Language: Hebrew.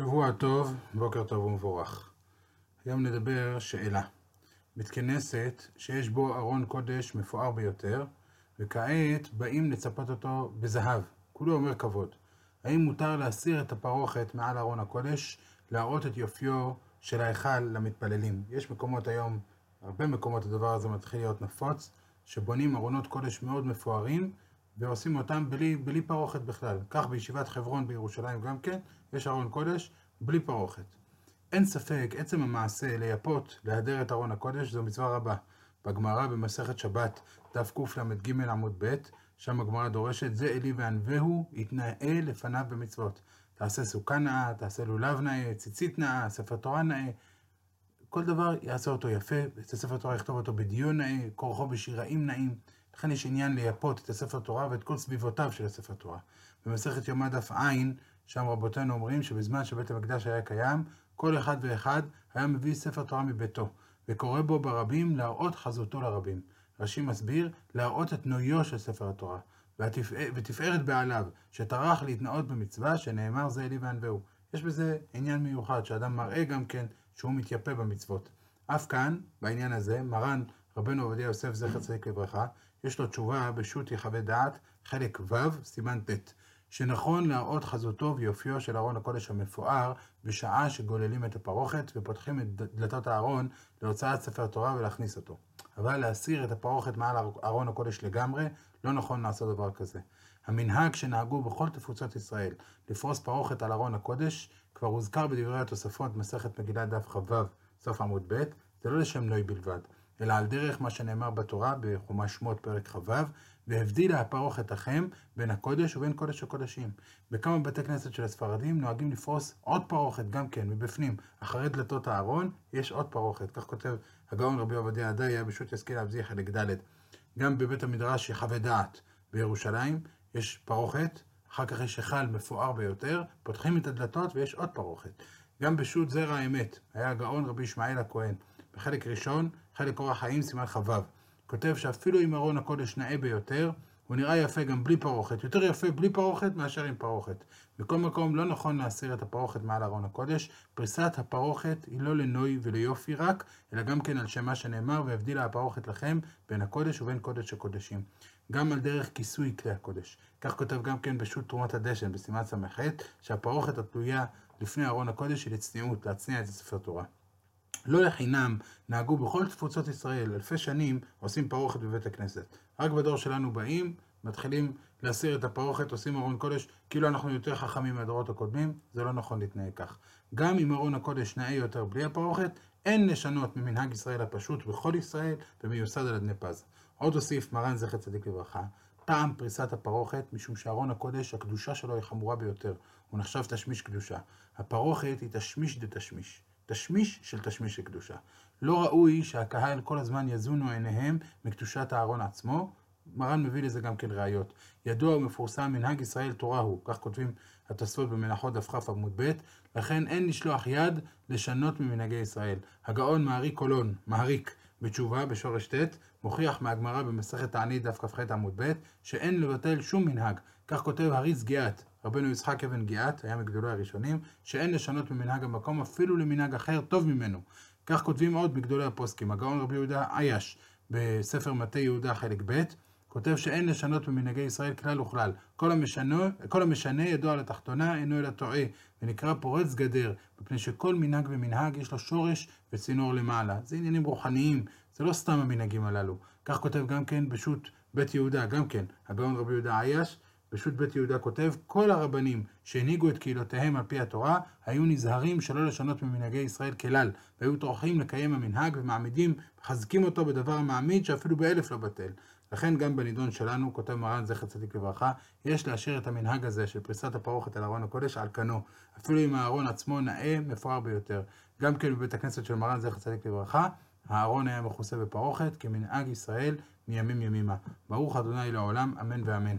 שבוע טוב, בוקר טוב ומבורך. היום נדבר שאלה. בית כנסת שיש בו ארון קודש מפואר ביותר, וכעת באים לצפות אותו בזהב, כולו אומר כבוד. האם מותר להסיר את הפרוכת מעל ארון הקודש, להראות את יופיו של ההיכל למתפללים? יש מקומות היום, הרבה מקומות הדבר הזה מתחיל להיות נפוץ, שבונים ארונות קודש מאוד מפוארים, ועושים אותם בלי פרוכת בכלל. כך בישיבת חברון בירושלים גם כן, יש ארון קודש בלי פרוכת. אין ספק, עצם המעשה ליפות, להדר את ארון הקודש, זו מצווה רבה. בגמרא במסכת שבת, דף קל"ג עמוד ב', שם הגמרא דורשת, זה אלי וענווהו, יתנאה לפניו במצוות. תעשה סוכה נאה, תעשה לולב נאה, ציצית נאה, ספר תורה נאה. כל דבר יעשה אותו יפה, את הספר תורה יכתוב אותו בדיון נאה, כורחו בשיראים נאים. לכן יש עניין ליפות את הספר תורה ואת כל סביבותיו של הספר תורה. במסכת יומא דף עין, שם רבותינו אומרים שבזמן שבית המקדש היה קיים, כל אחד ואחד היה מביא ספר תורה מביתו, וקורא בו ברבים להראות חזותו לרבים. רש"י מסביר, להראות את נויו של ספר התורה, ותפארת בעליו, שטרח להתנאות במצווה שנאמר זה אלי וענווהו. יש בזה עניין מיוחד, שאדם מראה גם כן שהוא מתייפה במצוות. אף כאן, בעניין הזה, מרן רבנו עובדיה יוסף זכר צדיק לברכה, יש לו תשובה בשו"ת יחווה דעת, חלק ו', סימן ט', שנכון להראות חזותו ויופיו של ארון הקודש המפואר בשעה שגוללים את הפרוכת ופותחים את דלתות הארון להוצאת ספר תורה ולהכניס אותו. אבל להסיר את הפרוכת מעל ארון הקודש לגמרי, לא נכון לעשות דבר כזה. המנהג שנהגו בכל תפוצות ישראל לפרוס פרוכת על ארון הקודש, כבר הוזכר בדברי התוספות מסכת מגילת דף כ"ו, סוף עמוד ב', זה לא לשם נוי בלבד, אלא על דרך מה שנאמר בתורה בחומש שמות פרק כ"ו, והבדילה הפרוכת לכם בין הקודש ובין קודש הקודשים. בכמה בתי כנסת של הספרדים נוהגים לפרוס עוד פרוכת גם כן מבפנים, אחרי דלתות הארון יש עוד פרוכת, כך כותב הגאון רבי עובדיה הדיה בשו"ת ישכיל להבזיח חלק ד'. גם בבית המדרש יחווה דעת בירושלים יש פרוכת, אחר כך יש היכל מפואר ביותר, פותחים את הדלתות ויש עוד פרוכת. גם בשו"ת זרע האמת היה הגאון רבי ישמעאל הכהן, בחלק ראשון, חלק אורח חיים סימן כ"ו, כותב שאפילו אם ארון הקודש נאה ביותר, הוא נראה יפה גם בלי פרוכת, יותר יפה בלי פרוכת מאשר עם פרוכת. בכל מקום לא נכון להסיר את הפרוכת מעל ארון הקודש, פריסת הפרוכת היא לא לנוי וליופי רק, אלא גם כן על שם מה שנאמר, והבדילה הפרוכת לכם בין הקודש ובין קודש הקודשים. גם על דרך כיסוי כלי הקודש. כך כותב גם כן בשו"ת תרומת הדשן בסימן ס"ח, שהפרוכת התלויה לפני ארון הקודש היא לצניעות, להצניע את הספר תורה. לא לחינם נהגו בכל תפוצות ישראל, אלפי שנים עושים פרוכת בבית הכנסת. רק בדור שלנו באים, מתחילים להסיר את הפרוכת, עושים ארון קודש, כאילו אנחנו יותר חכמים מהדורות הקודמים, זה לא נכון להתנהג כך. גם אם ארון הקודש נאה יותר בלי הפרוכת, אין לשנות ממנהג ישראל הפשוט בכל ישראל ומיוסד על אדני פז. עוד הוסיף מרן זכר צדיק לברכה, טעם פריסת הפרוכת, משום שארון הקודש, הקדושה שלו היא חמורה ביותר, הוא נחשב תשמיש קדושה. הפרוכת היא תשמיש דתשמיש. תשמיש של תשמיש של קדושה. לא ראוי שהקהל כל הזמן יזונו עיניהם מקדושת הארון עצמו. מרן מביא לזה גם כן ראיות. ידוע ומפורסם מנהג ישראל תורה הוא, כך כותבים התוספות במנחות דף כ' עמוד ב', לכן אין לשלוח יד לשנות ממנהגי ישראל. הגאון מעריק קולון, מעריק בתשובה בשורש ט', מוכיח מהגמרא במסכת תענית דף כ"ח עמוד ב', שאין לבטל שום מנהג. כך כותב הרי"ש גיאת, רבנו יצחק אבן גיאת, היה מגדולי הראשונים, שאין לשנות ממנהג המקום אפילו למנהג אחר טוב ממנו. כך כותבים עוד מגדולי הפוסקים. הגאון רבי יהודה עייש בספר מטה יהודה חלק ב', כותב שאין לשנות ממנהגי ישראל כלל וכלל. כל המשנה ידוע לתחתונה אינו אלא טועה, ונקרא פורץ גדר, מפני שכל מנהג ומנהג יש לו שורש וצינור למעלה. זה עניינים רוחניים, זה לא סתם המנהגים הללו. כך כותב גם כן בשו"ת בית יהודה, גם כן, הגאון רבי יהודה עייש, בשו"ת בית יהודה כותב, כל הרבנים שהנהיגו את קהילותיהם על פי התורה, היו נזהרים שלא לשנות ממנהגי ישראל כלל, והיו טורחים לקיים המנהג ומעמידים, מחזקים אותו בדבר המעמיד שאפילו באלף לא בטל. לכן גם בנידון שלנו, כותב מרן זכר צדיק לברכה, יש להשאיר את המנהג הזה של פריסת הפרוכת על ארון הקודש על כנו, אפילו אם הארון עצמו נאה מפואר ביותר. גם כן בבית הכנסת של מרן זכר צדיק לברכה, הארון היה מכוסה בפרוכת כמנהג ישראל מימים ימימה. ברוך ה' לעולם, אמן ואמן.